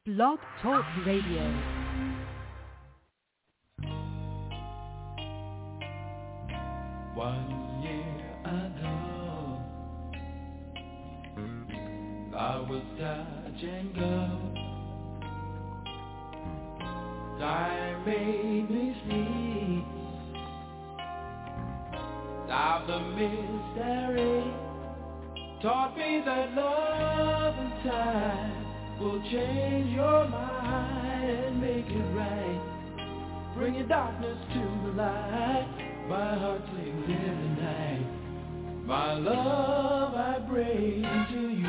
Blog Talk Radio. One year ago, I was touch and go. Time made me sleep. Now the mystery taught me that love and time will change your mind and make it right. Bring your darkness to the light. My heart sings every night. My love I bring to you.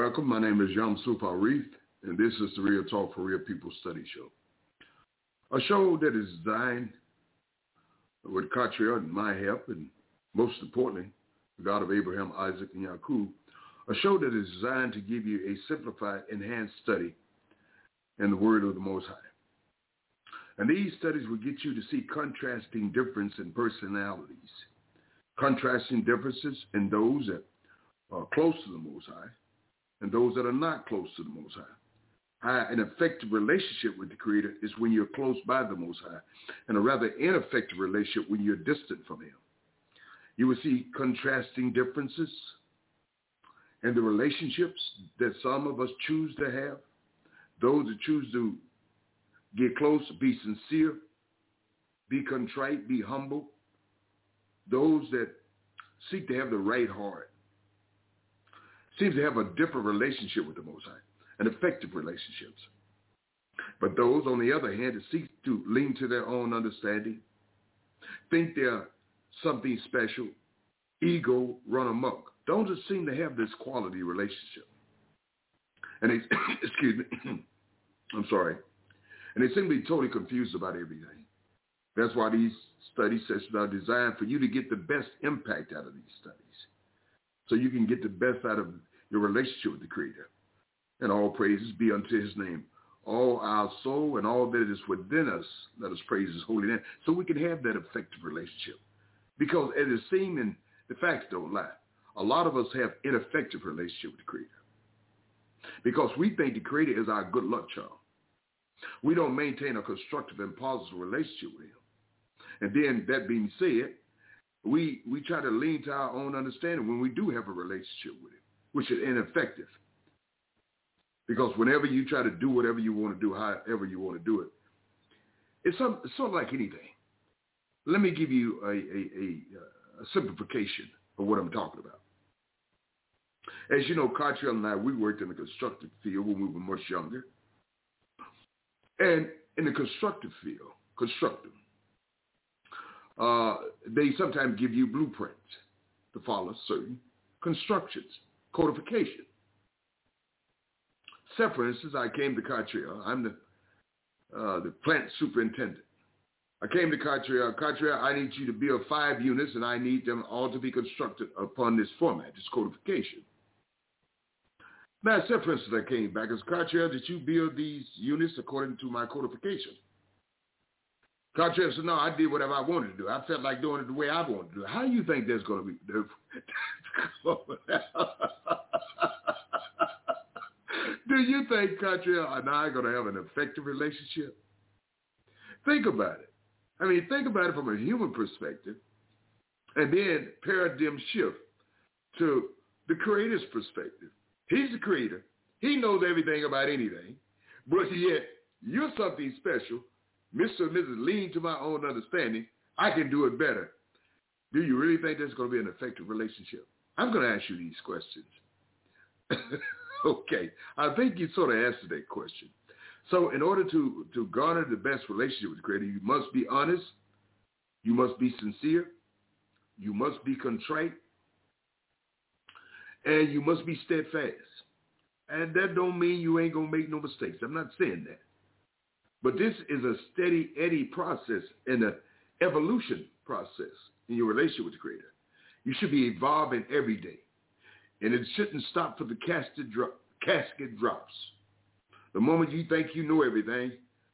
Welcome. My name is Yamsuf Arif, and this is the Real Talk for Real People Study Show. A show that is designed with Katria and my help, and most importantly, the God of Abraham, Isaac, and Yaqub, a show that is designed to give you a simplified, enhanced study in the Word of the Most High. And these studies will get you to see contrasting difference in personalities, contrasting differences in those that are close to the Most High and those that are not close to the Most High. An effective relationship with the Creator is when you're close by the Most High, and a rather ineffective relationship when you're distant from Him. You will see contrasting differences in the relationships that some of us choose to have. Those that choose to get close, be sincere, be contrite, be humble. Those that seek to have the right heart seems to have a different relationship with the Most High, an effective relationships. But those, on the other hand, that seek to lean to their own understanding, think they're something special, ego run amok, don't just seem to have this quality relationship. And they, excuse me, I'm sorry. And they seem to be totally confused about everything. That's why these study sessions are designed for you to get the best impact out of these studies, so you can get the best out of your relationship with the Creator. And all praises be unto His name. All our soul and all that is within us, let us praise His holy name, so we can have that effective relationship. Because as it seems, and the facts don't lie, a lot of us have ineffective relationship with the Creator. Because we think the Creator is our good luck charm. We don't maintain a constructive and positive relationship with Him. And then, that being said, we try to lean to our own understanding when we do have a relationship with Him, which is ineffective. Because whenever you try to do whatever you want to do, however you want to do it, it's sort of like anything. Let me give you a simplification of what I'm talking about. As you know, Cartier and I, we worked in the constructive field when we were much younger. And in the constructive field, they sometimes give you blueprints to follow certain constructions, codification. Say, for instance, I came to Cartier. I'm the plant superintendent. I came to Cartier. Cartier, I need you to build 5 units, and I need them all to be constructed upon this format, this codification. Now, say, for instance, I came back as Cartier, did you build these units according to my codification? Cartier said, no, I did whatever I wanted to do. I felt like doing it the way I wanted to do it. How do you think that's going to be? Do you think Cartier and I are going to have an effective relationship? Think about it. I mean, think about it from a human perspective, and then paradigm shift to the Creator's perspective. He's the Creator. He knows everything about anything, but yet you're something special. Mr. and Mrs. lean to my own understanding. I can do it better. Do you really think that's going to be an effective relationship? I'm going to ask you these questions. Okay. I think you sort of answered that question. So in order to garner the best relationship with the Creator, you must be honest. You must be sincere. You must be contrite. And you must be steadfast. And that don't mean you ain't going to make no mistakes. I'm not saying that. But this is a steady eddy process and an evolution process in your relationship with the Creator. You should be evolving every day. And it shouldn't stop for the casket drops. The moment you think you know everything,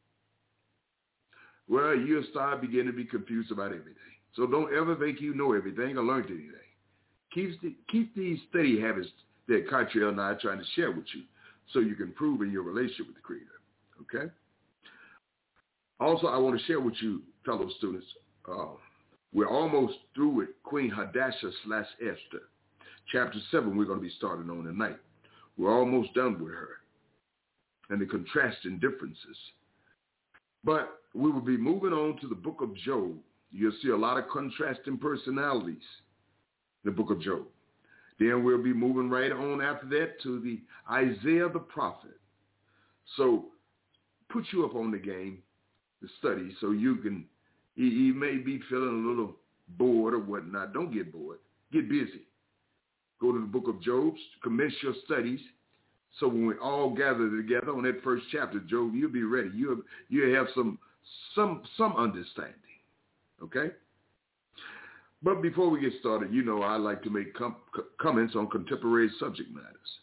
well, you'll start beginning to be confused about everything. So don't ever think you know everything or learned anything. Keep these steady habits that Cartier and I are trying to share with you so you can improve in your relationship with the Creator. Okay? Also, I want to share with you, fellow students, we're almost through with Queen Hadassah/Esther. Chapter 7 we're going to be starting on tonight. We're almost done with her and the contrasting differences. But we will be moving on to the book of Job. You'll see a lot of contrasting personalities in the book of Job. Then we'll be moving right on after that to the Isaiah the prophet. So put you up on the game, the study, so you can, you may be feeling a little bored or whatnot. Don't get bored. Get busy. Go to the book of Job, commence your studies, So when we all gather together on that first chapter, Job, you'll be ready. You'll have some understanding, okay? But before we get started, I like to make comments on contemporary subject matters.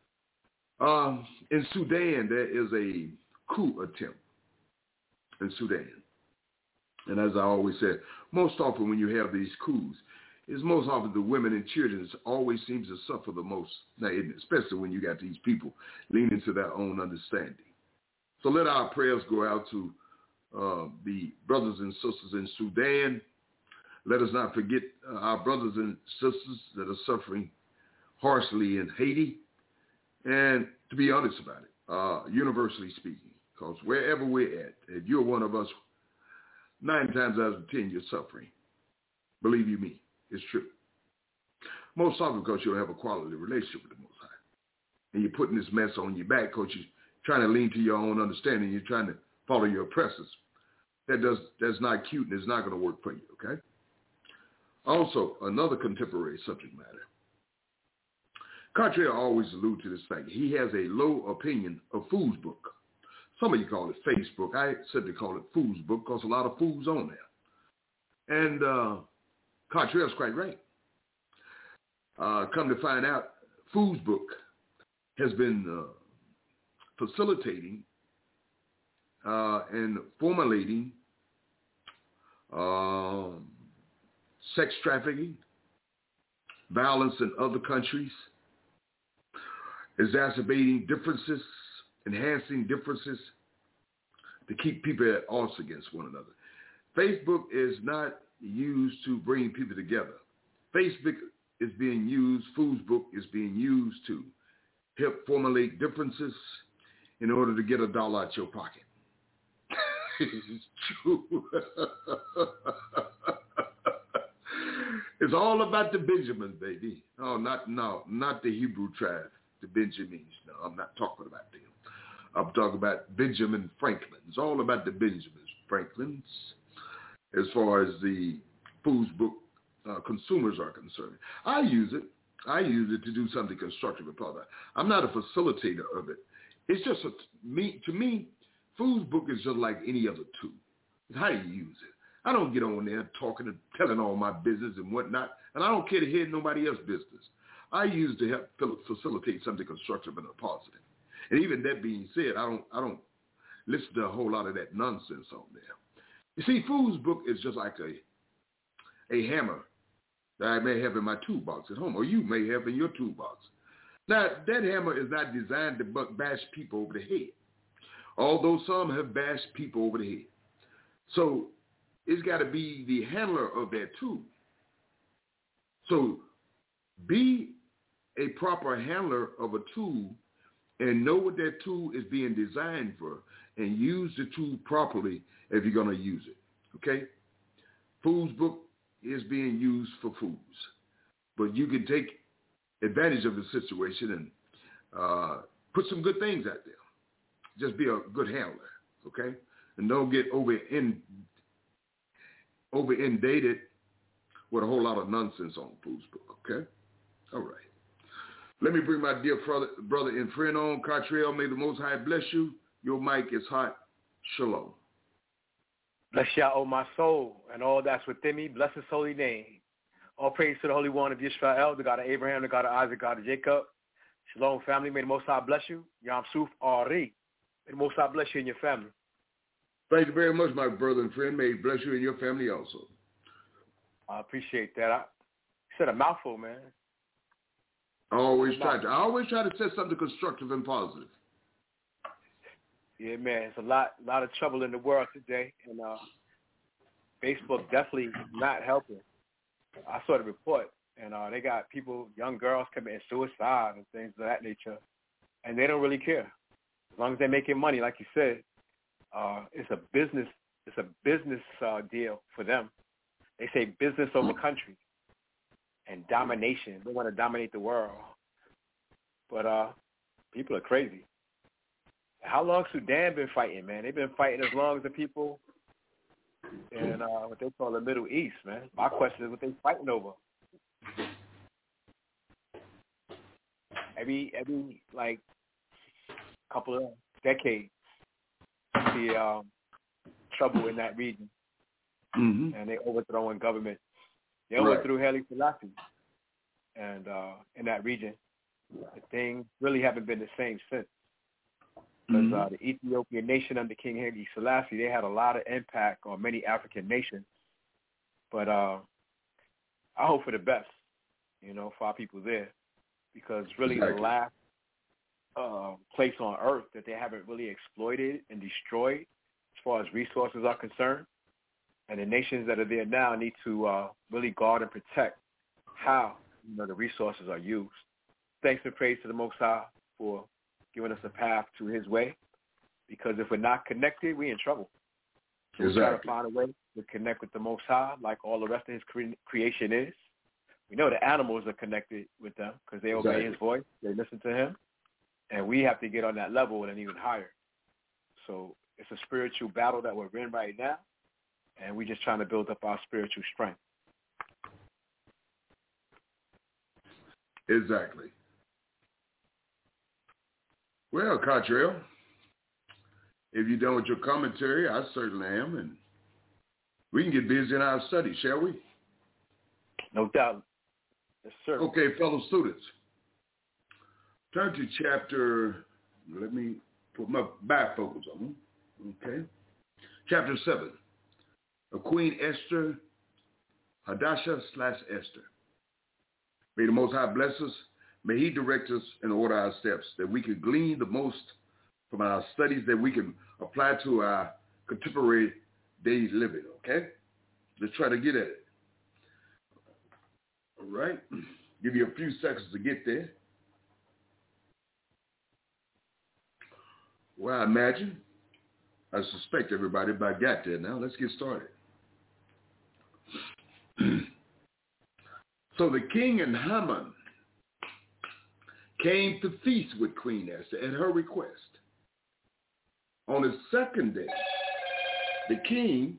In Sudan, there is a coup attempt in Sudan. And as I always said, most often when you have these coups, it's most often the women and children always seems to suffer the most, especially when you got these people leaning to their own understanding. So let our prayers go out to the brothers and sisters in Sudan. Let us not forget our brothers and sisters that are suffering harshly in Haiti. And to be honest about it, universally speaking, because wherever we're at, if you're one of us, 9 times out of 10, you're suffering. Believe you me, it's true. Most often because you don't have a quality relationship with the Most High. And you're putting this mess on your back because you're trying to lean to your own understanding. You're trying to follow your oppressors. That's not cute and it's not going to work for you, okay? Also, another contemporary subject matter. Cartier always alludes to this fact. He has a low opinion of Fool's Book. Some of you call it Facebook. I simply call it Fool's Book because a lot of fools on there. And Cartier is quite right. Come to find out, Fool's Book has been facilitating and formulating sex trafficking, violence in other countries, exacerbating differences, enhancing differences to keep people at odds against one another. Facebook is not used to bring people together. Facebook is being used, Fool's Book is being used to help formulate differences in order to get $1 out your pocket. It's true. It's all about the Benjamins, baby. Oh, not the Hebrew tribe, the Benjamins. No, I'm not talking about them. I'm talking about Benjamin Franklin. It's all about the Benjamin Franklins as far as the Fool's Book consumers are concerned. I use it to do something constructive and positive. I'm not a facilitator of it. It's just to me, Fool's Book is just like any other tool. It's how you use it. I don't get on there talking and telling all my business and whatnot, and I don't care to hear nobody else's business. I use it to help facilitate something constructive and positive. And even that being said, I don't listen to a whole lot of that nonsense on there. You see, Fool's Book is just like a hammer that I may have in my toolbox at home, or you may have in your toolbox. Now, that hammer is not designed to bash people over the head, although some have bashed people over the head. So it's got to be the handler of that tool. So be a proper handler of a tool and know what that tool is being designed for and use the tool properly if you're going to use it, okay? Fool's Book is being used for fools, but you can take advantage of the situation and put some good things out there. Just be a good handler, okay? And don't get over inundated with a whole lot of nonsense on Fool's Book, okay? All right. Let me bring my dear brother and friend on. Cartrell, may the Most High bless you. Your mic is hot. Shalom. Bless Yah, O my soul, and all that's within me. Bless his holy name. All praise to the Holy One of Yisrael, the God of Abraham, the God of Isaac, God of Jacob. Shalom, family. May the Most High bless you. Yam Suf Ari. May the Most High bless you and your family. Thank you very much, my brother and friend. May he bless you and your family also. I appreciate that. You said a mouthful, man. I always try to say something constructive and positive. Yeah, man. It's a lot of trouble in the world today, and Facebook definitely not helping. I saw the report, and they got people, young girls committing suicide and things of that nature, and they don't really care as long as they're making money, like you said. It's a business deal for them. They say business over country and domination. They want to dominate the world, but people are crazy. How long Sudan been fighting, man? They've been fighting as long as the people in what they call the Middle East, man. My question is what they fighting over. Every like couple of decades, the trouble in that region, and they overthrowing government. They overthrew Haile Selassie, and in that region, things really haven't been the same since. Because the Ethiopian nation under King Haile Selassie, they had a lot of impact on many African nations. But I hope for the best, for our people there, because really the last place on earth that they haven't really exploited and destroyed as far as resources are concerned. And the nations that are there now need to really guard and protect how the resources are used. Thanks and praise to the Most High for giving us a path to his way, because if we're not connected, we're in trouble. So we try to find a way to connect with the Most High like all the rest of his creation is. We know the animals are connected with them because they obey his voice, they listen to him, and we have to get on that level and even higher. So it's a spiritual battle that we're in right now, and we're just trying to build up our spiritual strength. Exactly. Well, Cottrell, if you're done with your commentary, I certainly am, and we can get busy in our study, shall we? No doubt. Yes, sir. Okay, fellow students, turn to chapter, let me put my bifocals on them, okay? Chapter 7, of Queen Esther, Hadassah/Esther. May the Most High bless us. May he direct us and order our steps, that we can glean the most from our studies that we can apply to our contemporary day living, okay? Let's try to get at it. All right. Give you a few seconds to get there. Well, I suspect everybody about got there now. Let's get started. So the king and Haman came to feast with Queen Esther at her request. On the second day, the king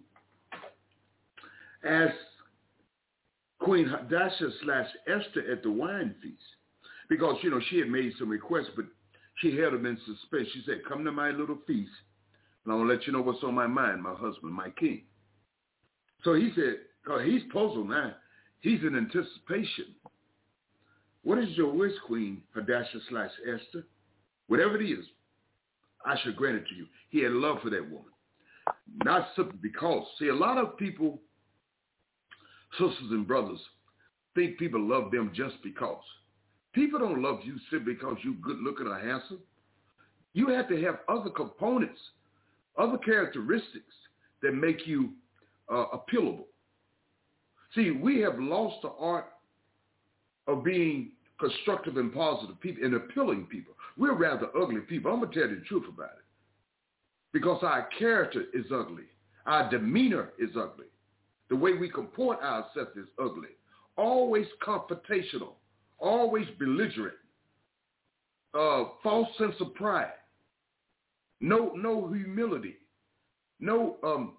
asked Queen Hadassah/Esther at the wine feast, because, she had made some requests, but she held them in suspense. She said, come to my little feast, and I want to let you know what's on my mind, my husband, my king. So he said, he's puzzled now. He's in anticipation. What is your wish, Queen Hadassah/Esther? Whatever it is, I shall grant it to you. He had love for that woman. Not simply because. See, a lot of people, sisters and brothers, think people love them just because. People don't love you simply because you're good looking or handsome. You have to have other components, other characteristics that make you appealable. See, we have lost the art of being constructive and positive people and appealing people. We're rather ugly people. I'm going to tell you the truth about it. Because our character is ugly. Our demeanor is ugly. The way we comport ourselves is ugly. Always confrontational. Always belligerent. False sense of pride. No humility. No,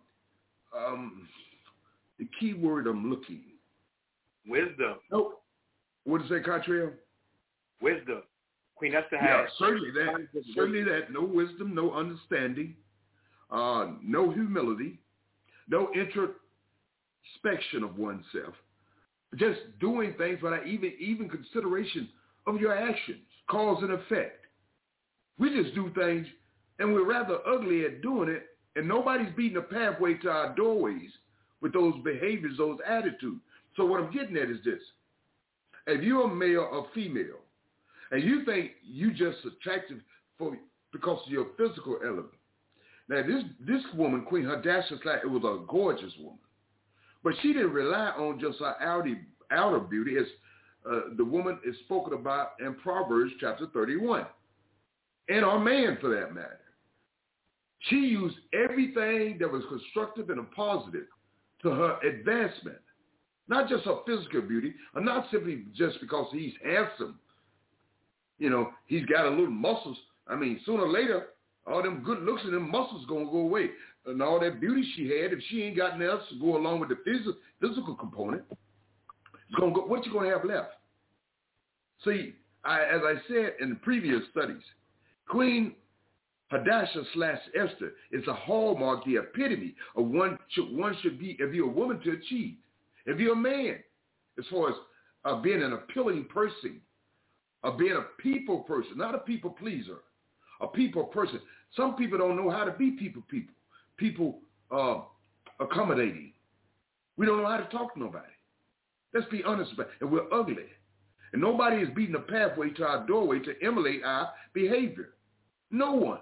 the key word I'm looking. Wisdom. No. What does it say, Cottrell? Wisdom. Queen Esther had. Yeah, certainly that. No wisdom, no understanding, no humility, no introspection of oneself. Just doing things without even consideration of your actions, cause and effect. We just do things, and we're rather ugly at doing it, and nobody's beating a pathway to our doorways with those behaviors, those attitudes. So what I'm getting at is this. If you're a male or female, and you think you just attractive because of your physical element. Now, this woman, Queen Hadassah, it was a gorgeous woman. But she didn't rely on just her outer beauty, as the woman is spoken about in Proverbs chapter 31, and our man for that matter. She used everything that was constructive and positive to her advancement. Not just her physical beauty, and not simply just because he's handsome. He's got a little muscles. I mean, sooner or later, all them good looks and them muscles going to go away. And all that beauty she had, if she ain't got nothing else to go along with the physical component, it's gonna go, what you going to have left? See, as I said in the previous studies, Queen Hadassah/Esther is a hallmark, the epitome of one should be, if you're a woman, to achieve. If you're a man, as far as being an appealing person, of being a people person, not a people pleaser, a people person. Some people don't know how to be people accommodating. We don't know how to talk to nobody. Let's be honest about it. And we're ugly. And nobody is beating a pathway to our doorway to emulate our behavior. No one.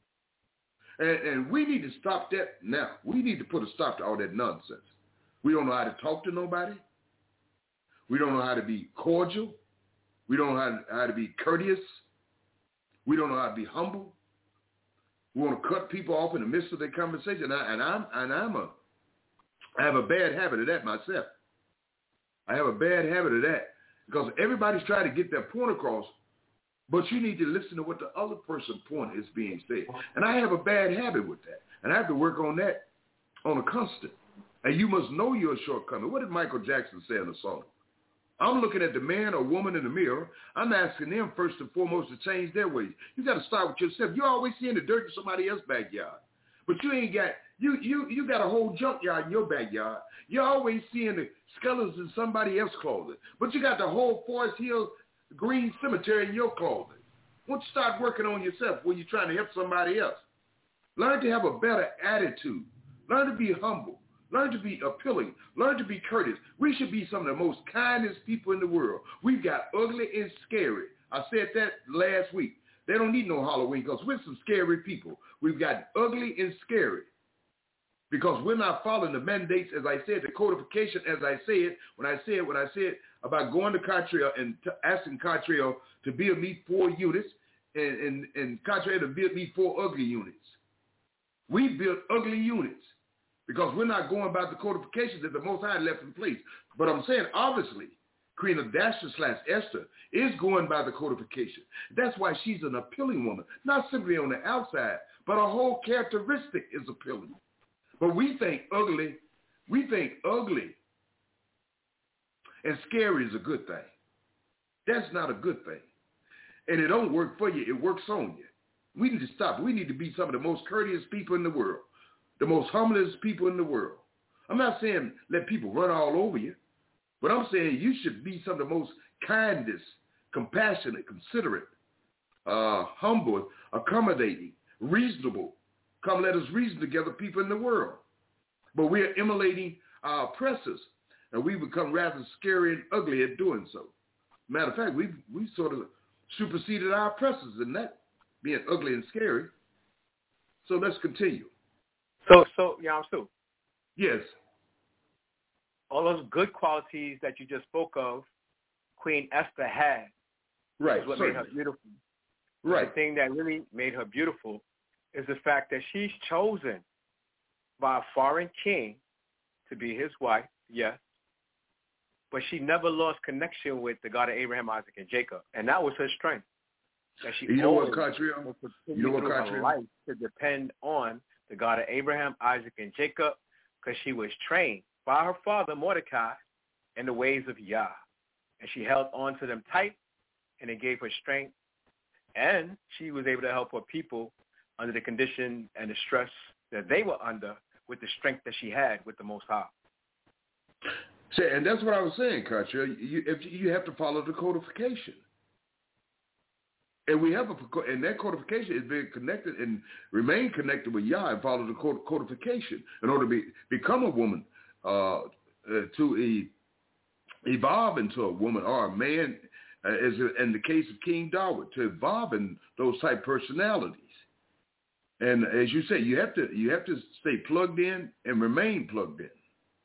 And we need to stop that now. We need to put a stop to all that nonsense. We don't know how to talk to nobody. We don't know how to be cordial. We don't know how to be courteous. We don't know how to be humble. We want to cut people off in the midst of their conversation. I have a bad habit of that myself. I have a bad habit of that because everybody's trying to get their point across, but you need to listen to what the other person's point is being said. And I have a bad habit with that, and I have to work on that on a constant. And you must know your shortcoming. What did Michael Jackson say in the song? I'm looking at the man or woman in the mirror. I'm asking them first and foremost to change their ways. You got to start with yourself. You're always seeing the dirt in somebody else's backyard, but you ain't got you got a whole junkyard in your backyard. You're always seeing the skeletons in somebody else's closet, but you got the whole Forest Hill Green Cemetery in your closet. Why don't you start working on yourself when you're trying to help somebody else? Learn to have a better attitude. Learn to be humble. Learn to be appealing. Learn to be courteous. We should be some of the most kindest people in the world. We've got ugly and scary. I said that last week. They don't need no Halloween because we're some scary people. We've got ugly and scary because we're not following the mandates, as I said, the codification, as I said, when I said about going to Cottrell and asking Cottrell to build me 4 units and Cottrell to build me 4 ugly units. We built ugly units. Because we're not going about the codifications that the Most High left in place. But I'm saying, obviously, Queen Hadassah/Esther is going by the codification. That's why she's an appealing woman, not simply on the outside, but her whole characteristic is appealing. But we think ugly and scary is a good thing. That's not a good thing. And it don't work for you. It works on you. We need to stop. We need to be some of the most courteous people in the world. The most humblest people in the world. I'm not saying let people run all over you, but I'm saying you should be some of the most kindest, compassionate, considerate, humble, accommodating, reasonable. Come let us reason together people in the world. But we are emulating our oppressors, and we become rather scary and ugly at doing so. Matter of fact, we sort of superseded our oppressors in that, being ugly and scary. So let's continue. So, Yamsu. Yes. All those good qualities that you just spoke of, Queen Esther had. Right. Is what made her beautiful. Right. The thing that really made her beautiful is the fact that she's chosen by a foreign king to be his wife, yes. But she never lost connection with the God of Abraham, Isaac, and Jacob. And that was her strength. That she life to depend on the God of Abraham, Isaac, and Jacob, because she was trained by her father, Mordecai, in the ways of Yah. And she held on to them tight, and it gave her strength. And she was able to help her people under the condition and the stress that they were under with the strength that she had with the Most High. And that's what I was saying, Katya. You have to follow the codification. And we have and that codification is being connected and remain connected with Yah and follow the codification in order to become a woman, to evolve into a woman or a man, as in the case of King David, to evolve in those type personalities. And as you say, you have to stay plugged in and remain plugged in.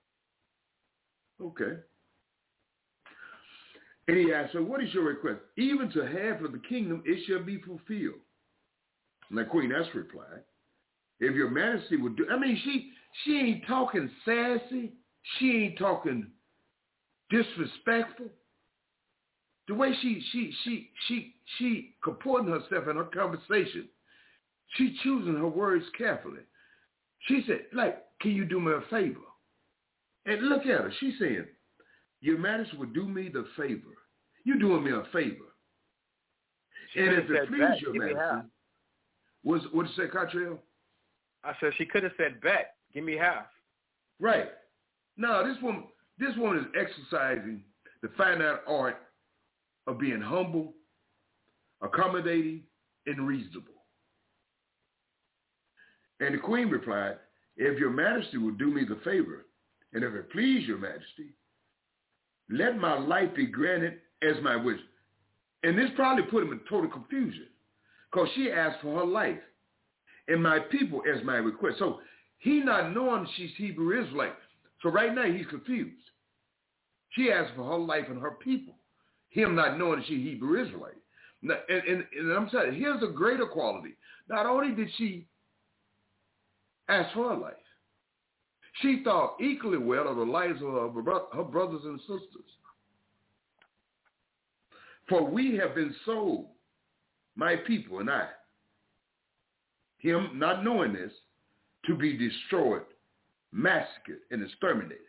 Okay. And he asked her, what is your request? Even to half of the kingdom, it shall be fulfilled. And the Queen Esther replied, if your majesty would do, she ain't talking sassy. She ain't talking disrespectful. The way she comporting herself in her conversation, she choosing her words carefully. She said, can you do me a favor? And look at her. She's saying, your majesty would do me the favor. You're doing me a favor. And if it please your majesty, What did you say, Cottrell? I said she could have said, bet, give me half. Right. No, this woman is exercising the fine art of being humble, accommodating, and reasonable. And the queen replied, if your majesty will do me the favor, and if it please your majesty, let my life be granted as my wish. And this probably put him in total confusion because she asked for her life and my people as my request. So he not knowing she's Hebrew Israelite. So right now he's confused. She asked for her life and her people. Him not knowing she's Hebrew Israelite. Now, and I'm saying, here's a greater quality. Not only did she ask for her life, she thought equally well of the lives of her brothers and sisters. For we have been sold, my people and I, him not knowing this, to be destroyed, massacred, and exterminated.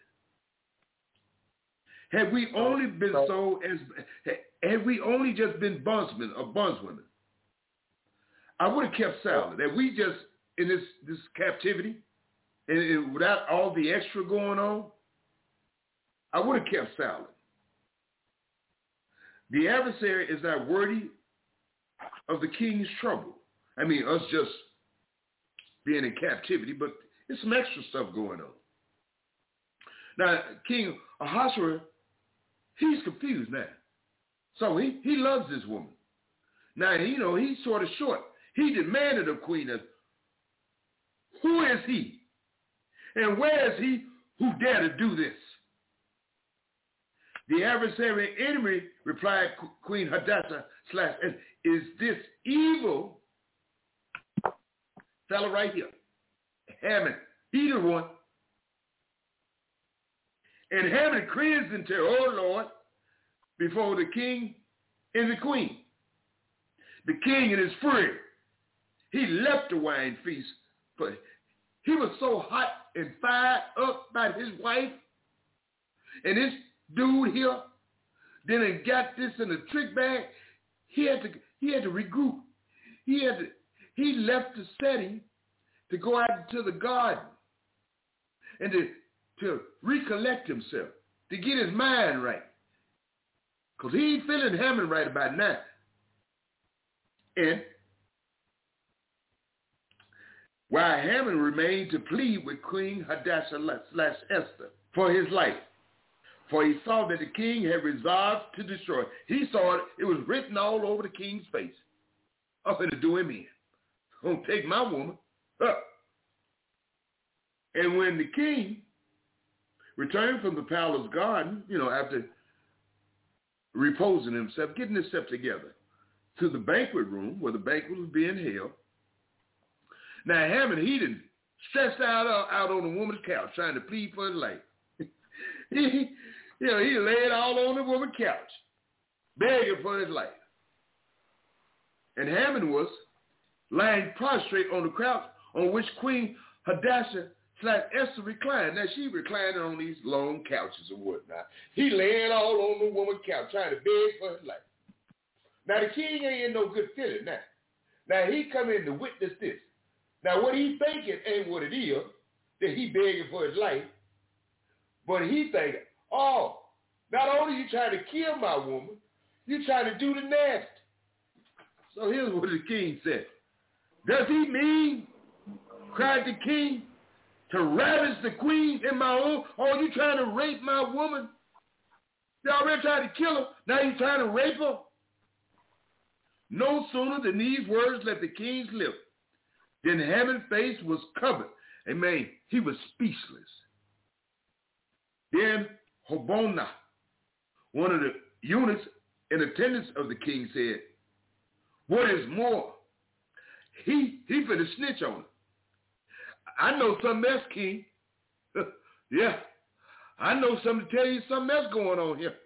Had we only been sold had we only just been bondsmen or bondswomen, I would have kept silent. Had we just, in this captivity, and without all the extra going on, I would have kept silent. The adversary is not worthy of the king's trouble. I mean, us just being in captivity, but there's some extra stuff going on. Now, King Ahasuerus, he's confused now. So he loves this woman. Now, he's sort of short. He demanded of Queen, who is he? And where is he who dare to do this? The adversary enemy replied, Queen Hadassah / is this evil fellow right here, Haman, either one. And Haman cringed and said, oh Lord, before the king and the queen. The king in his fury, he left the wine feast, but he was so hot and fired up by his wife and this dude here, then got this in a trick bag. He had to regroup. He left the setting to go out into the garden and to recollect himself, to get his mind right. Because he ain't feeling Haman right about now. And while Haman remained to plead with Queen Hadassah / Esther for his life, for he saw that the king had resolved to destroy. He saw it. It was written all over the king's face. I'm going to do him in. I'm going to take my woman up. And when the king returned from the palace garden, after reposing himself, getting himself together, to the banquet room where the banquet was being held. Now, Haman, he done stretched out on the woman's couch trying to plead for his life. He laid all on the woman's couch, begging for his life. And Haman was lying prostrate on the couch on which Queen Hadassah / Esther reclined. Now, she reclined on these long couches and whatnot. He laying all on the woman's couch trying to beg for his life. Now, the king ain't in no good feeling now. Now, he come in to witness this. Now, what he thinking ain't what it is, that he begging for his life, but he thinking, oh, not only you trying to kill my woman, you trying to do the nasty. So here's what the king said. Does he mean, cried the king, to ravish the queen in my own? Oh, you trying to rape my woman? You already tried to kill her. Now you trying to rape her? No sooner than these words left the king's lips than Haman's face was covered. Amen. He was speechless. Then Hobonah, one of the eunuchs in attendance of the king, said, what is more, he finna snitch on her. I know something else, king. Yeah, I know something to tell you, something else going on here.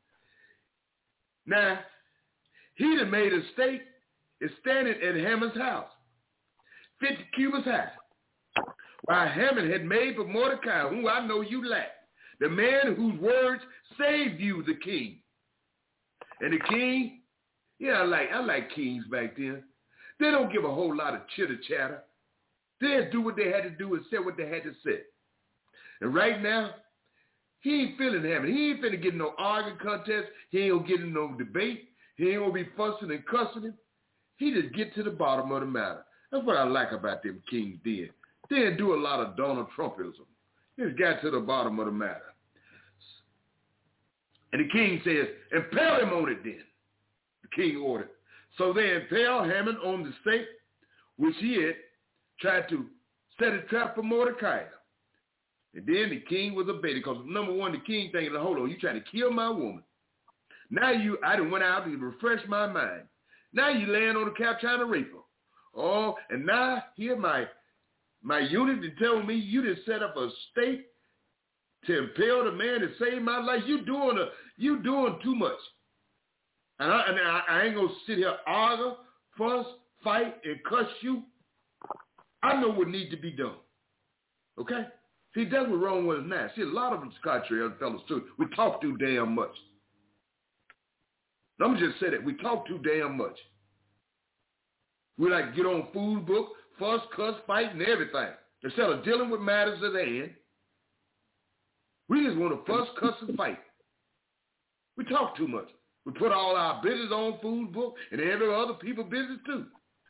Now, he done made a stake is standing at Haman's house, 50 cubits high, while Haman had made for Mordecai, whom I know you lack, the man whose words saved you, the king. And the king, I like kings back then. They don't give a whole lot of chitter-chatter. They do what they had to do and say what they had to say. And right now, he ain't feeling Hammond. He ain't finna get in no arguing contest. He ain't gonna get in no debate. He ain't gonna be fussing and cussing him. He just get to the bottom of the matter. That's what I like about them kings then. They didn't do a lot of Donald Trumpism. He just got to the bottom of the matter. And the king says, impale him on it then. The king ordered. So they impaled Haman on the stake, which he had tried to set a trap for Mordecai. And then the king was abated because, number one, the king thinking, hold on, you trying to kill my woman. Now I done went out to refresh my mind. Now you laying on the couch trying to rape her. Oh, and now here my unit to tell me you done set up a stake to impale the man to save my life. You doing too much. And I ain't gonna sit here argue, fuss, fight, and cuss you. I know what needs to be done. Okay? See, that's what's wrong with us now. See, a lot of us, contrary other fellows too, we talk too damn much. Let me just say that. We talk too damn much. We like to get on food book, fuss, cuss, fight, and everything. Instead of dealing with matters at hand, we just want to fuss, cuss, and fight. We talk too much. We put all our business on food book and every other people's business too.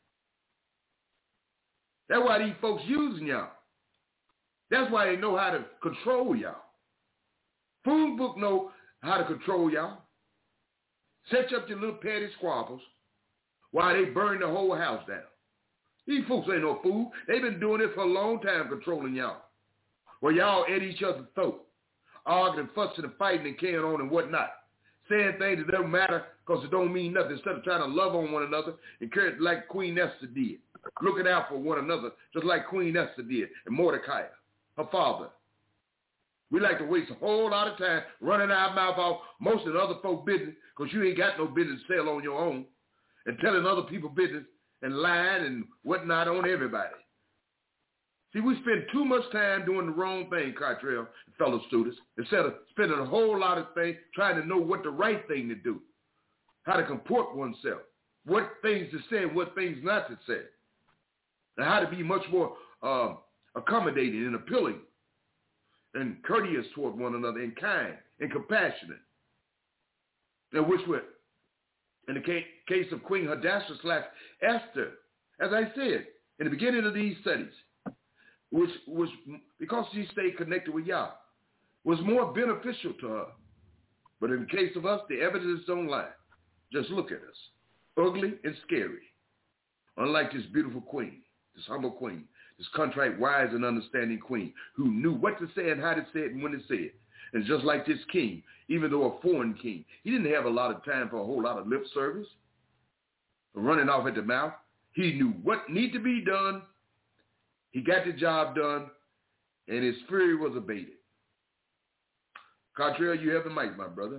That's why these folks using y'all. That's why they know how to control y'all. Food book know how to control y'all. Set up your little petty squabbles while they burn the whole house down. These folks ain't no fool. They've been doing this for a long time, controlling y'all. Well, y'all at each other's throat, arguing, fussing, and fighting, and carrying on and whatnot. Saying things that don't matter because it don't mean nothing. Instead of trying to love on one another and care like Queen Esther did. Looking out for one another just like Queen Esther did and Mordecai, her father. We like to waste a whole lot of time running our mouth off most of the other folks' business because you ain't got no business to sell on your own and telling other people business and lying and whatnot on everybody. See, we spend too much time doing the wrong thing, Cottrell and fellow students, instead of spending a whole lot of things trying to know what the right thing to do, how to comport oneself, what things to say and what things not to say, and how to be much more accommodating and appealing and courteous toward one another and kind and compassionate. And which would, in the case of Queen Hadassah/Esther, as I said in the beginning of these studies, which was, because she stayed connected with Yah, was more beneficial to her. But in the case of us, the evidence don't lie. Just look at us, ugly and scary. Unlike this beautiful queen, this humble queen, this contrite, wise, and understanding queen who knew what to say and how to say it and when to say it. And just like this king, even though a foreign king, he didn't have a lot of time for a whole lot of lip service, running off at the mouth. He knew what needed to be done. He got the job done, and his fury was abated. Cottrell, you have the mic, my brother.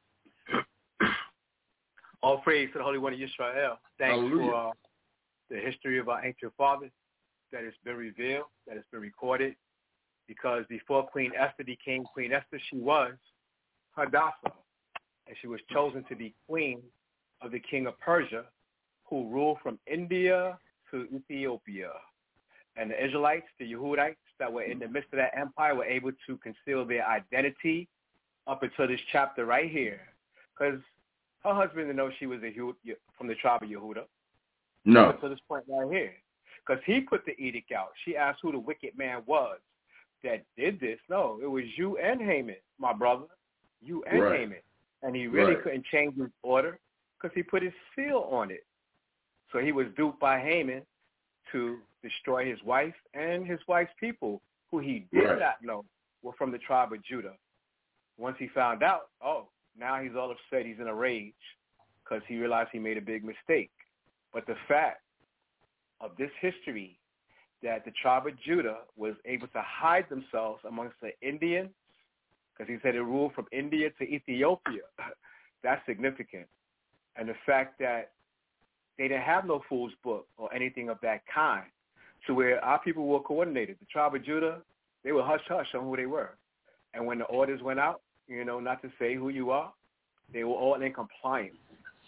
All praise to the Holy One of Yisrael. Thanks Hallelujah. for the history of our ancient fathers that has been revealed, that has been recorded. Because before Queen Esther became Queen Esther, she was Hadassah, and she was chosen to be queen of the king of Persia, who ruled from India to Ethiopia. And the Israelites, the Yehudites that were in the midst of that empire, were able to conceal their identity up until this chapter right here. Because her husband didn't know she was from the tribe of Yehuda. No. Up until this point right here. Because he put the edict out. She asked who the wicked man was that did this. No, it was you and Haman, my brother. You and Right. Haman. And he really couldn't change his order because he put his seal on it. So he was duped by Haman to destroy his wife and his wife's people, who he did not know were from the tribe of Judah. Once he found out, now he's all upset. He's in a rage because he realized he made a big mistake. But the fact of this history that the tribe of Judah was able to hide themselves amongst the Indians, because he said it ruled from India to Ethiopia, that's significant. And the fact that they didn't have no fool's book or anything of that kind, to where our people were coordinated. The tribe of Judah, they were hush-hush on who they were. And when the orders went out, not to say who you are, they were all in compliance.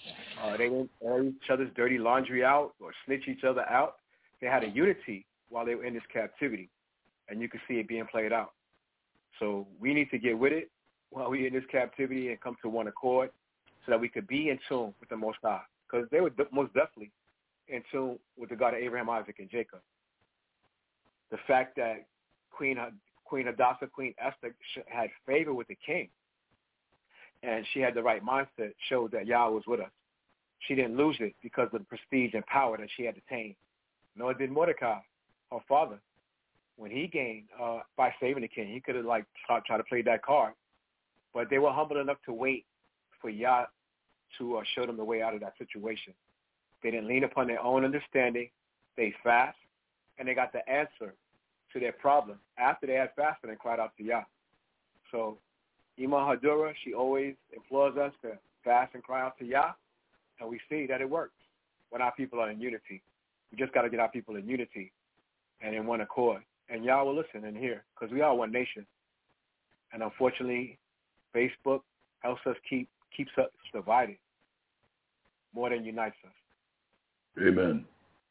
They didn't air each other's dirty laundry out or snitch each other out. They had a unity while they were in this captivity, and you can see it being played out. So we need to get with it while we're in this captivity and come to one accord so that we could be in tune with the Most High, because they were most definitely in tune with the God of Abraham, Isaac, and Jacob. The fact that Queen Hadassah, Queen Esther had favor with the king, and she had the right mindset, showed that Yah was with us. She didn't lose it because of the prestige and power that she had attained. Nor did Mordecai, her father, when he gained by saving the king. He could have tried to play that card, but they were humble enough to wait for Yah to show them the way out of that situation. They didn't lean upon their own understanding. They fast, and they got the answer to their problem after they had fasted and cried out to Yah. So Imam Hadura, she always implores us to fast and cry out to Yah, and we see that it works when our people are in unity. We just got to get our people in unity and in one accord. And Yah will listen and hear, because we are one nation. And unfortunately, Facebook helps us keeps us divided more than unites us. Amen.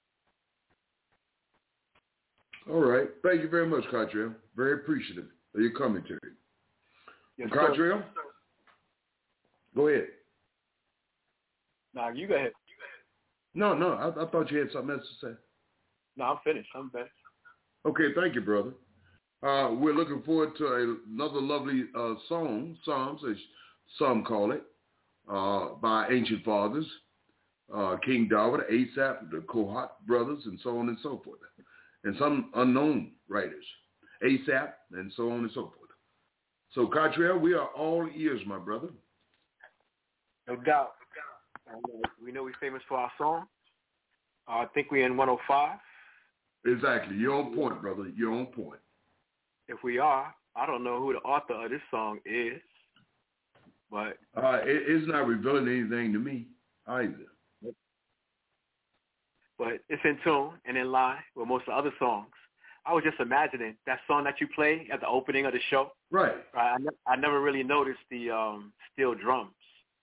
All right. Thank you very much, Cottrell. Very appreciative of your commentary. Yes, Cottrell, go ahead. No, you go ahead. No, I thought you had something else to say. No, I'm finished. I'm finished. Okay, thank you, brother. We're looking forward to another lovely song, Psalms, as some call it, by ancient fathers, King David, Asaph, the Kohat brothers, and so on and so forth, and some unknown writers, Asaph, and so on and so forth. So, Cottrell, we are all ears, my brother. No doubt. We know we're famous for our song. I think we're in 105. Exactly. You're on point, brother. You're on point. If we are, I don't know who the author of this song is, but it's not revealing anything to me either. But it's in tune and in line with most of the other songs. I was just imagining that song that you play at the opening of the show. Right. I never really noticed the steel drums.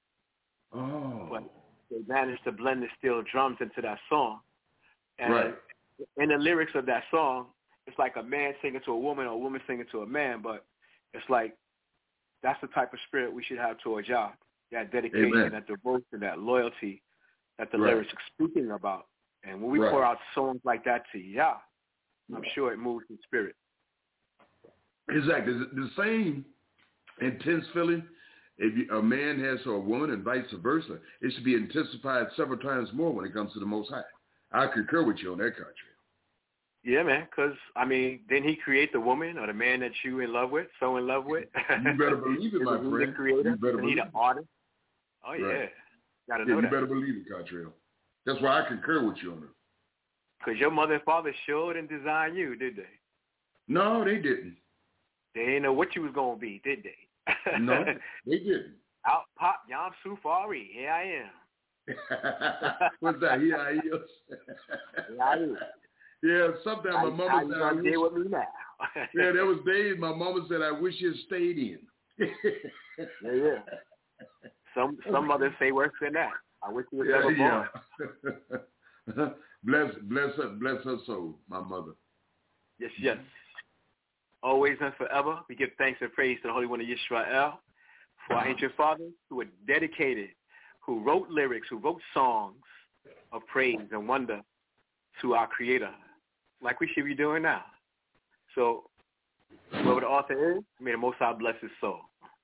Oh. But they managed to blend the steel drums into that song. And right. In the lyrics of that song, it's like a man singing to a woman or a woman singing to a man, but it's like that's the type of spirit we should have towards Yah, that dedication, Amen. that devotion, that loyalty that the right. lyrics are speaking about. And when we right. pour out songs like that to Yah, I'm sure it moves his spirit. Exactly. The same intense feeling, if a man has or a woman and vice versa, it should be intensified several times more when it comes to the Most High. I concur with you on that, Cottrell. Yeah, man, because, didn't he create the woman or the man that you in love with, so in love with? You better believe it, my friend. The creator? You better believe it. it. The artist? Oh, yeah. Right. Got to know you that. better believe it, Cottrell. That's why I concur with you on it. Because your mother and father showed and designed you, did they? No, they didn't. They didn't know what you was going to be, did they? No, they didn't. Out pop Yam Sufari. Here I am. What's that? Here I is. Here I am. Yeah, sometimes my mama said, I wish, with me now? Yeah, there was days my mama said, I wish you stayed in. Yeah. Some mothers say worse than that. I wish you was never born. Bless her soul, my mother. Yes. Always and forever, we give thanks and praise to the Holy One of Yisrael, for our ancient fathers who were dedicated, who wrote lyrics, who wrote songs of praise and wonder to our Creator, like we should be doing now. So, whoever the author is, may the Most High bless his soul.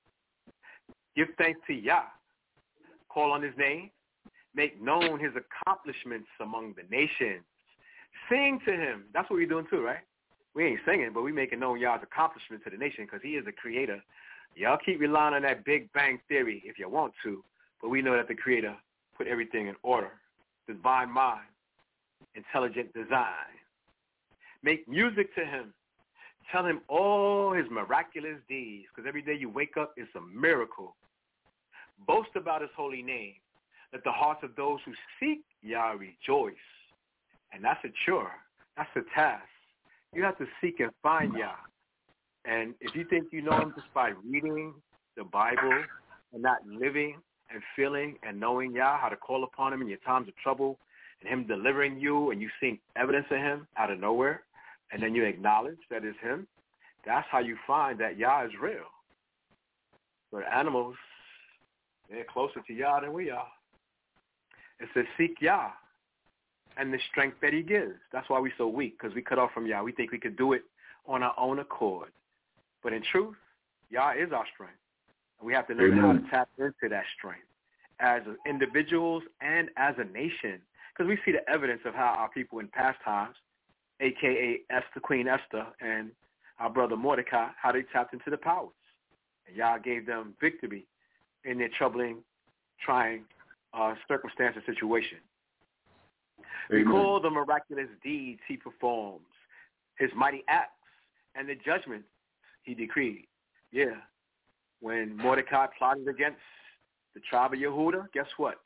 Give thanks to Yah. Call on his name. Make known his accomplishments among the nations. Sing to him. That's what we're doing too, right? We ain't singing, but we making known Yah's accomplishments to the nation because he is the creator. Y'all keep relying on that Big Bang Theory if you want to, but we know that the creator put everything in order. Divine mind, intelligent design. Make music to him. Tell him all his miraculous deeds, because every day you wake up is a miracle. Boast about his holy name. Let the hearts of those who seek Yah rejoice. And that's a chore. That's a task. You have to seek and find Yah. And if you think you know him just by reading the Bible and not living and feeling and knowing Yah, how to call upon him in your times of trouble, and him delivering you, and you seeing evidence of him out of nowhere, and then you acknowledge that it's him, that's how you find that Yah is real. So the animals, they're closer to Yah than we are. It says, seek Yah and the strength that he gives. That's why we're so weak, because we cut off from Yah. We think we could do it on our own accord. But in truth, Yah is our strength. And we have to learn how to tap into that strength as individuals and as a nation, because we see the evidence of how our people in past times, a.k.a. Esther, Queen Esther, and our brother Mordecai, how they tapped into the powers. And Yah gave them victory in their troubling, trying circumstance and situation. Amen. Recall the miraculous deeds he performs, his mighty acts, and the judgments he decreed. Yeah. When Mordecai plotted against the tribe of Yehuda, guess what?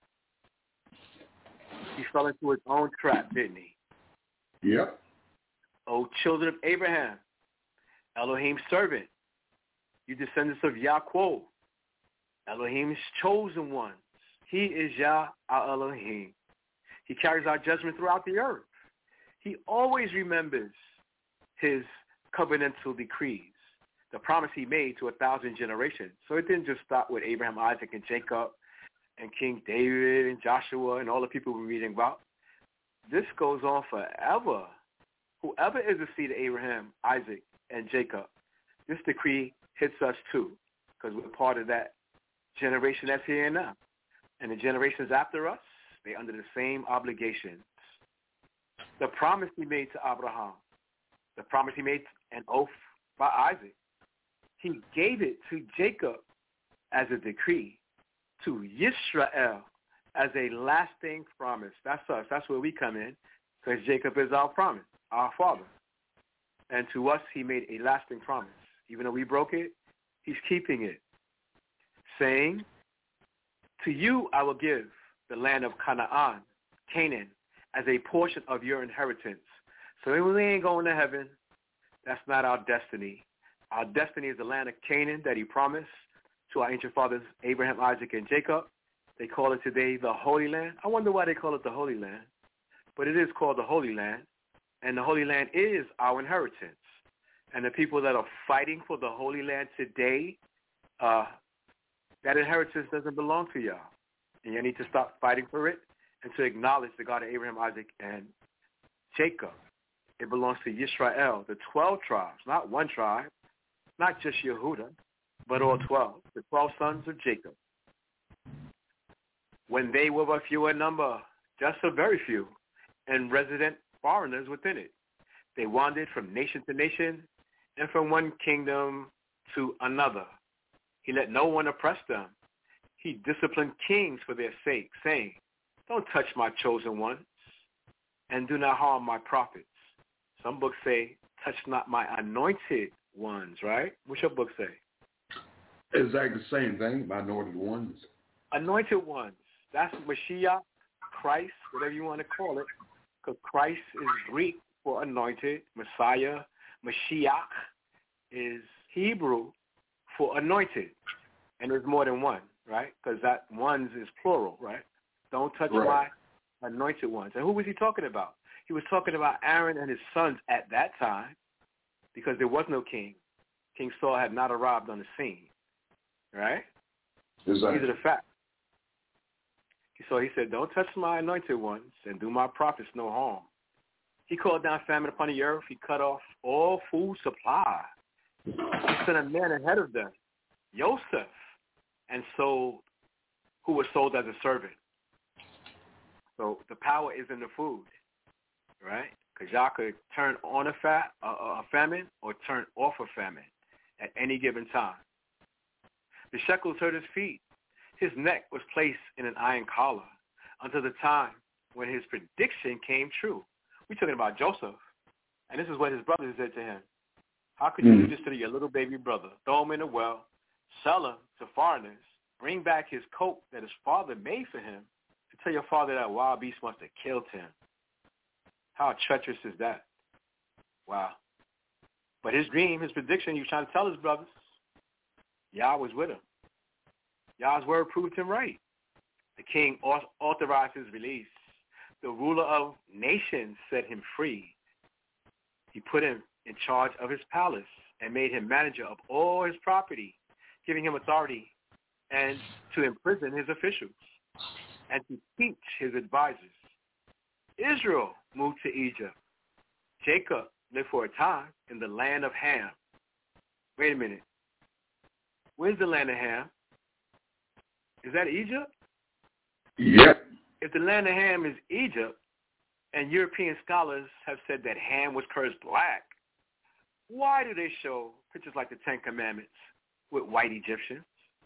He fell into his own trap, didn't he? Yep. O children of Abraham, Elohim's servant, you descendants of Yaakov, Elohim's chosen ones. He is Yah, our Elohim. He carries our judgment throughout the earth. He always remembers his covenantal decrees, the promise he made to 1,000 generations. So it didn't just stop with Abraham, Isaac, and Jacob, and King David, and Joshua, and all the people we're reading about. This goes on forever. Whoever is the seed of Abraham, Isaac, and Jacob, this decree hits us too, because we're part of that generation that's here and now. And the generations after us, they're under the same obligations. The promise he made to Abraham, the promise he made an oath by Isaac, he gave it to Jacob as a decree, to Yisrael as a lasting promise. That's us. That's where we come in, because Jacob is our promise, our father. And to us, he made a lasting promise. Even though we broke it, he's keeping it, saying, to you I will give the land of Canaan, as a portion of your inheritance. So we ain't going to heaven. That's not our destiny. Our destiny is the land of Canaan that he promised to our ancient fathers, Abraham, Isaac, and Jacob. They call it today the Holy Land. I wonder why they call it the Holy Land. But it is called the Holy Land. And the Holy Land is our inheritance. And the people that are fighting for the Holy Land today, that inheritance doesn't belong to y'all. And you need to stop fighting for it and to acknowledge the God of Abraham, Isaac, and Jacob. It belongs to Yisrael, the 12 tribes, not one tribe, not just Yehuda, but all 12, the 12 sons of Jacob. When they were a few in number, just a very few, and resident foreigners within it, they wandered from nation to nation and from one kingdom to another. He let no one oppress them. He disciplined kings for their sake, saying, don't touch my chosen ones and do not harm my prophets. Some books say, touch not my anointed ones, right? What's your book say? Exactly the same thing, my anointed ones. Anointed ones. That's Mashiach, Christ, whatever you want to call it, because Christ is Greek for anointed. Messiah, Mashiach, is Hebrew for anointed. And there's more than one, right? Because that ones is plural, right? Don't touch my anointed ones. And who was he talking about? He was talking about Aaron and his sons at that time, because there was no king. King Saul had not arrived on the scene, right? Exactly. These are the facts. So he said, don't touch my anointed ones and do my prophets no harm. He called down famine upon the earth. He cut off all food supply. He sent a man ahead of them, Joseph, and sold, who was sold as a servant. So the power is in the food, right? Because y'all could turn on a famine or turn off a famine at any given time. The shekels hurt his feet. His neck was placed in an iron collar until the time when his prediction came true. We're talking about Joseph. And this is what his brothers said to him. How could you do this to your little baby brother? Throw him in a well, sell him to foreigners, bring back his coat that his father made for him, and tell your father that wild beast must have killed him. How treacherous is that? Wow. But his dream, his prediction, he was trying to tell his brothers, Yah was with him. Yah's word proved him right. The king authorized his release. The ruler of nations set him free. He put him in charge of his palace and made him manager of all his property, giving him authority and to imprison his officials and to teach his advisors. Israel moved to Egypt. Jacob lived for a time in the land of Ham. Wait a minute. Where's the land of Ham? Is that Egypt? Yep. If the land of Ham is Egypt, and European scholars have said that Ham was cursed black, why do they show pictures like the Ten Commandments with white Egyptians?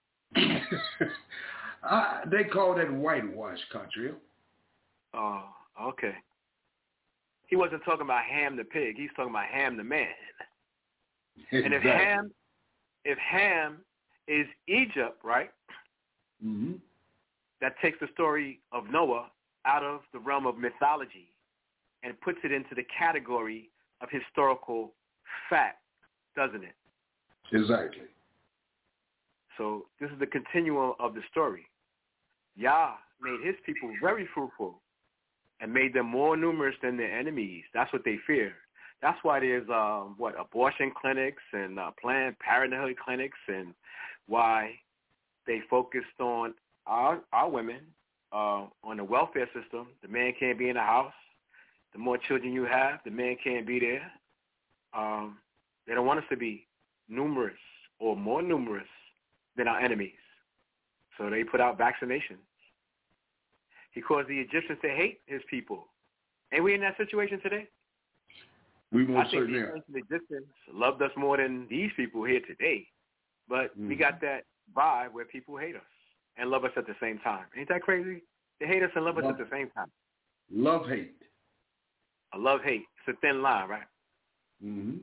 They call that whitewash, Cottrell. Oh, okay. He wasn't talking about Ham the pig. He's talking about Ham the man. Exactly. And if Ham is Egypt, right? Mm-hmm. That takes the story of Noah out of the realm of mythology and puts it into the category of historical fact, doesn't it? Exactly. So this is the continuum of the story. Yah made his people very fruitful and made them more numerous than their enemies. That's what they fear. That's why there's abortion clinics and Planned Parenthood clinics, and why they focused on our women on the welfare system. The man can't be in the house. The more children you have, the man can't be there. They don't want us to be numerous or more numerous than our enemies. So they put out vaccinations. He caused the Egyptians to hate his people. Ain't we in that situation today? We most I think certainly the are. ancient Egyptians loved us more than these people here today. But we got that vibe where people hate us and love us at the same time. Ain't that crazy? They hate us and love us at the same time. Love-hate. A love-hate. It's a thin line, right? Mm-hmm.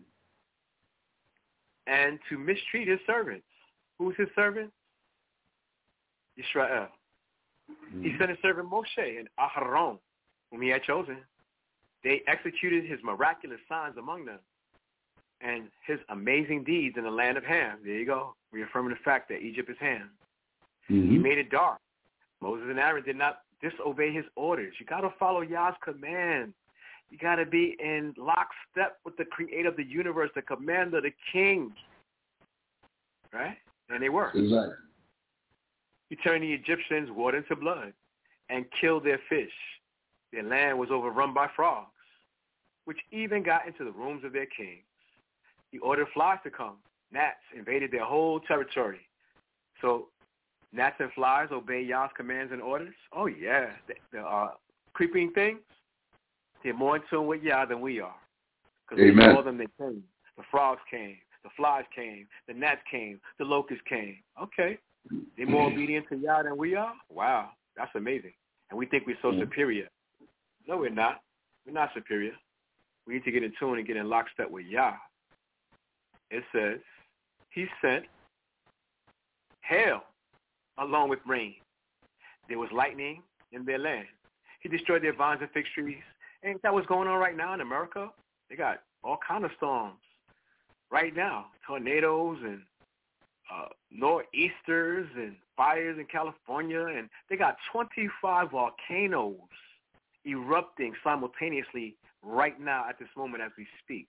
And to mistreat his servants. Who's his servant? Israel. Mm-hmm. He sent his servant Moshe and Aharon, whom he had chosen. They executed his miraculous signs among them and his amazing deeds in the land of Ham. There you go, reaffirming the fact that Egypt is Ham. Mm-hmm. He made it dark. Moses and Aaron did not disobey his orders. You got to follow Yah's command. You got to be in lockstep with the creator of the universe, the commander, the king. Right? And they were. Exactly. He turned the Egyptians water into blood and killed their fish. Their land was overrun by frogs, which even got into the rooms of their kings. He ordered flies to come. Gnats invaded their whole territory. So gnats and flies obey Yah's commands and orders? Oh, yeah. The creeping things, they're more in tune with Yah than we are. Because we saw them, they came. The frogs came. The flies came. The gnats came. The locusts came. Okay. They're more obedient to Yah than we are? Wow. That's amazing. And we think we're so superior. No, we're not. We're not superior. We need to get in tune and get in lockstep with Yah. It says, he sent hail along with rain. There was lightning in their land. He destroyed their vines and fig trees. Ain't that what's going on right now in America? They got all kind of storms right now, tornadoes and nor'easters and fires in California, and they got 25 volcanoes erupting simultaneously right now at this moment as we speak.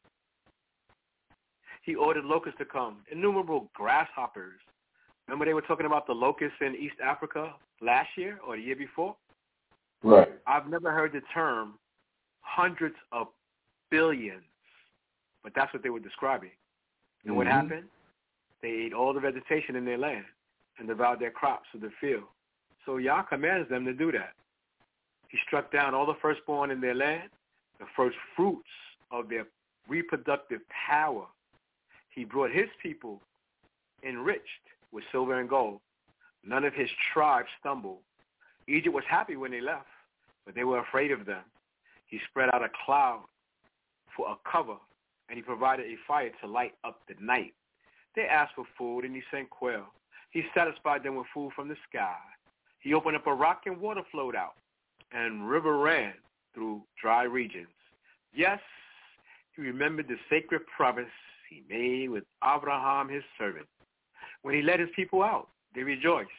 He ordered locusts to come, innumerable grasshoppers. Remember they were talking about the locusts in East Africa last year or the year before? Right. I've never heard the term hundreds of billions, but that's what they were describing. And what happened? They ate all the vegetation in their land and devoured their crops of the field. So Yah commands them to do that. He struck down all the firstborn in their land, the first fruits of their reproductive power. He brought his people enriched with silver and gold. None of his tribes stumbled. Egypt was happy when they left, but they were afraid of them. He spread out a cloud for a cover, and he provided a fire to light up the night. They asked for food, and he sent quail. He satisfied them with food from the sky. He opened up a rock, and water flowed out, and river ran through dry regions. Yes, he remembered the sacred promise he made with Abraham, his servant. When he led his people out, they rejoiced.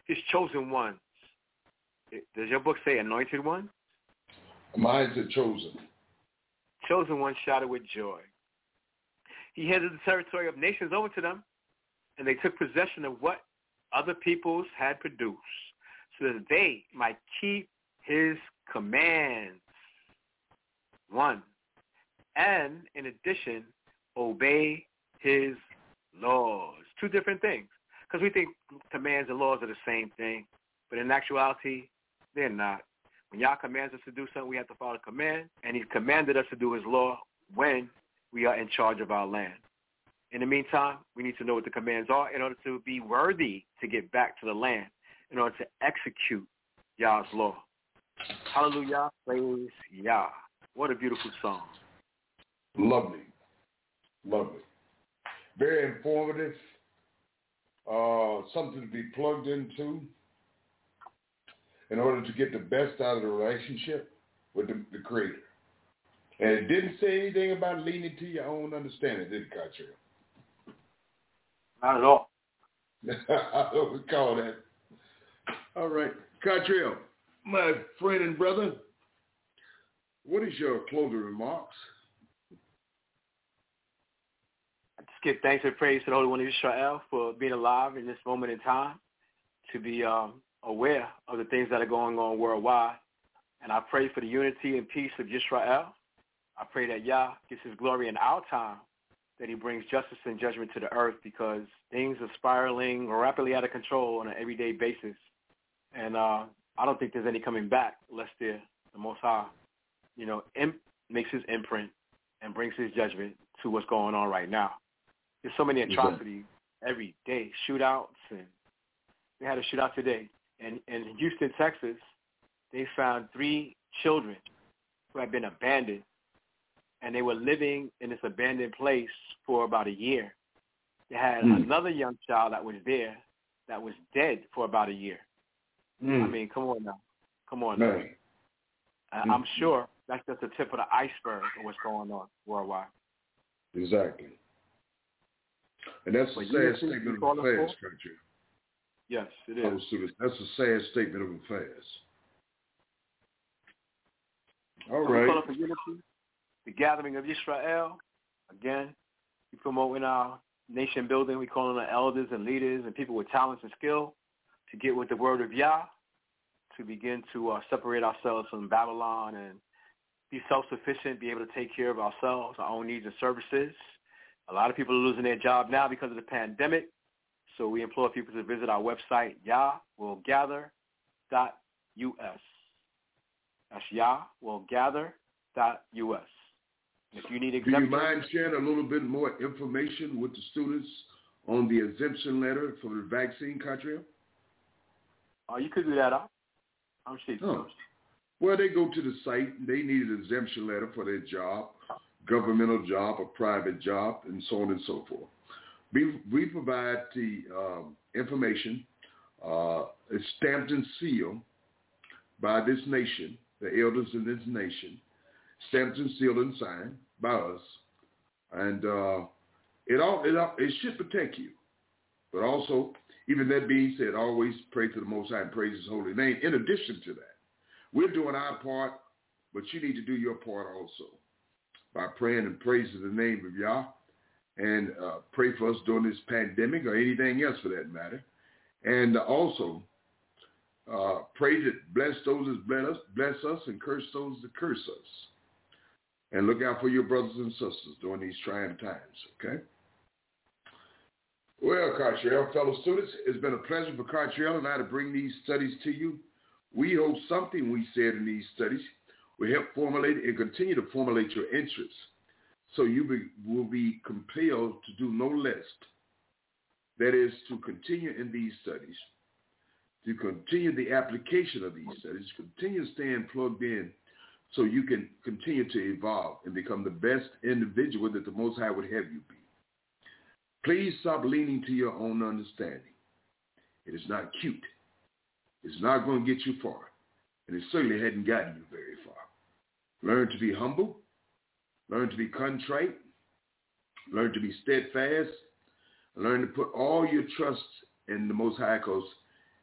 his chosen ones. Does your book say anointed ones? Mine said chosen. Chosen ones shouted with joy. He handed the territory of nations over to them, and they took possession of what other peoples had produced, so that they might keep his commands. 1. And, in addition, obey his laws. 2 different things. Because we think commands and laws are the same thing, but in actuality, they're not. When Yah commands us to do something, we have to follow the command, and he's commanded us to do his law when we are in charge of our land. In the meantime, we need to know what the commands are in order to be worthy to get back to the land, in order to execute Yah's law. Hallelujah, praise Yah. What a beautiful song. Lovely. Lovely. Very informative. Something to be plugged into in order to get the best out of the relationship with the Creator. And it didn't say anything about leaning to your own understanding, did it, Cartrell? Not at all. I don't recall that. All right. Cartrell, my friend and brother, what is your closing remarks? I just give thanks and praise to the Holy One of Israel for being alive in this moment in time, to be aware of the things that are going on worldwide. And I pray for the unity and peace of Israel. I pray that Yah gets his glory in our time, that he brings justice and judgment to the earth, because things are spiraling rapidly out of control on an everyday basis. And I don't think there's any coming back unless the Most High, makes his imprint and brings his judgment to what's going on right now. There's so many atrocities every day, shootouts, and we had a shootout today. And in Houston, Texas, they found 3 children who had been abandoned, and they were living in this abandoned place for about a year. They had another young child that was there that was dead for about a year. I mean, come on now. I'm sure that's just the tip of the iceberg of what's going on worldwide. Exactly. And that's a sad statement of affairs, country. Yes, it is. That's a sad statement of affairs. All So right. we call it for unity, the gathering of Israel. Again, we promoting our nation building. We calling on elders and leaders and people with talents and skill to get with the word of Yah, to begin to separate ourselves from Babylon and be self-sufficient, be able to take care of ourselves, our own needs and services. A lot of people are losing their job now because of the pandemic, so we implore people to visit our website, YahWillGather.us. That's YahWillGather.us. If you need exemption, do you mind sharing a little bit more information with the students on the exemption letter for the vaccine, Cartrell? You could do that. I'm sure. Well, they go to the site. They need an exemption letter for their job, governmental job, a private job, and so on and so forth. We provide the information. It's stamped and sealed by this nation, the elders in this nation, stamped and sealed and signed by us, and it should protect you. But also, even that being said, always pray to the Most High and praise His holy name. In addition to that, we're doing our part, but you need to do your part also by praying and praising the name of Yah, and pray for us during this pandemic or anything else for that matter, and also pray that bless those that bless us and curse those that curse us. And look out for your brothers and sisters during these trying times, okay? Well, Cartrell, fellow students, it's been a pleasure for Cartrell and I to bring these studies to you. We hope something we said in these studies will help formulate and continue to formulate your interests, so you will be compelled to do no less. That is, to continue in these studies, to continue the application of these studies, continue staying plugged in, so you can continue to evolve and become the best individual that the Most High would have you be. Please stop leaning to your own understanding. It is not cute. It's not going to get you far. And it certainly hadn't gotten you very far. Learn to be humble. Learn to be contrite. Learn to be steadfast. Learn to put all your trust in the Most High, because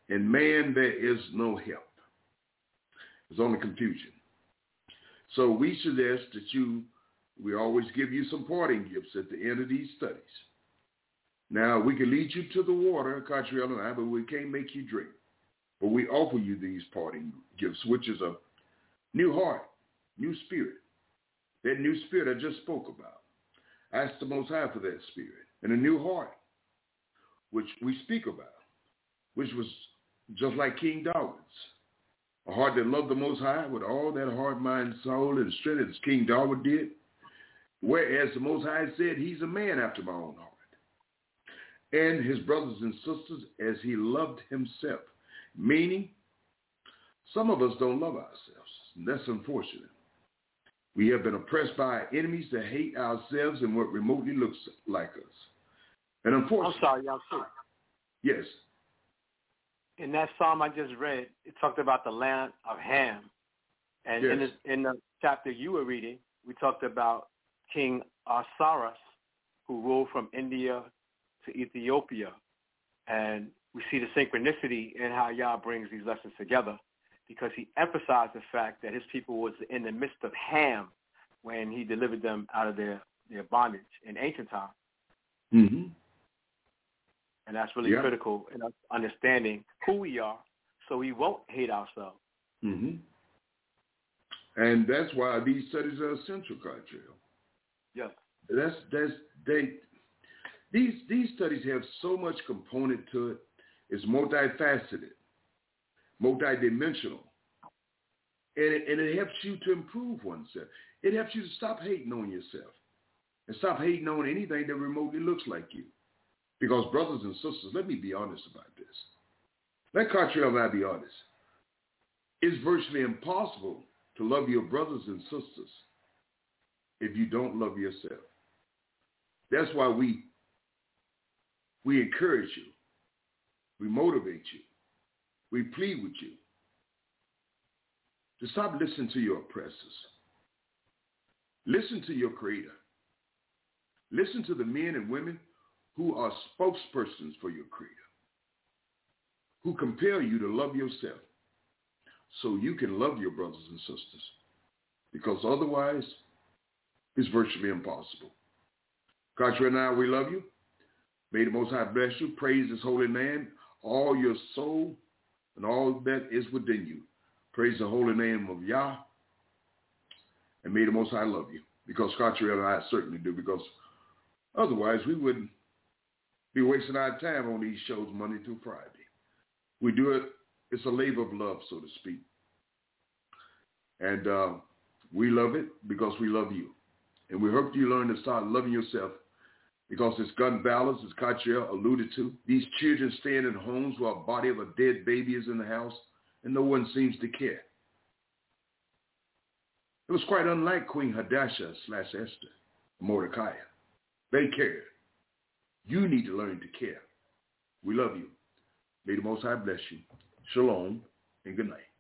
In man, there is no help. There's only confusion. So we suggest that we always give you some parting gifts at the end of these studies. Now, we can lead you to the water, Catriel and I, but we can't make you drink. But we offer you these parting gifts, which is a new heart, new spirit. That new spirit I just spoke about. Ask the Most High for that spirit. And a new heart, which we speak about, which was just like King David's. A heart that loved the Most High with all that heart, mind, soul, and strength as King David did. Whereas the Most High said, he's a man after my own heart. And his brothers and sisters as he loved himself. Meaning, some of us don't love ourselves. And that's unfortunate. We have been oppressed by our enemies that hate ourselves and what remotely looks like us. And unfortunately... I'm sorry, y'all too. Yes. In that psalm I just read, it talked about the land of Ham. And yes. in the chapter you were reading, we talked about King Osiris, who ruled from India to Ethiopia. And we see the synchronicity in how Yah brings these lessons together, because he emphasized the fact that his people was in the midst of Ham when he delivered them out of their bondage in ancient times. Mm-hmm. And that's really critical in us understanding who we are so we won't hate ourselves. Mm-hmm. And that's why these studies are essential, Catriel. Yes. These studies have so much component to it. It's multifaceted, multidimensional. And it helps you to improve oneself. It helps you to stop hating on yourself and stop hating on anything that remotely looks like you. Because brothers and sisters, let me be honest about this. Let Catriel and I be honest. It's virtually impossible to love your brothers and sisters if you don't love yourself. That's why we encourage you. We motivate you. We plead with you to stop listening to your oppressors. Listen to your Creator. Listen to the men and women who are spokespersons for your Creator, who compel you to love yourself so you can love your brothers and sisters, because otherwise it's virtually impossible. Catriel and I, we love you. May the Most High bless you. Praise his holy name, all your soul and all that is within you. Praise the holy name of Yah. And may the Most High love you, because Catriel and I certainly do, because otherwise we wouldn't be wasting our time on these shows Monday through Friday. We do it, it's a labor of love, so to speak. And we love it because we love you. And we hope you learn to start loving yourself, because this gun violence, as Catriel alluded to, these children staying in homes while a body of a dead baby is in the house and no one seems to care. It was quite unlike Queen Hadassah/Esther, Mordecai. They cared. You need to learn to care. We love you. May the Most High bless you. Shalom and good night.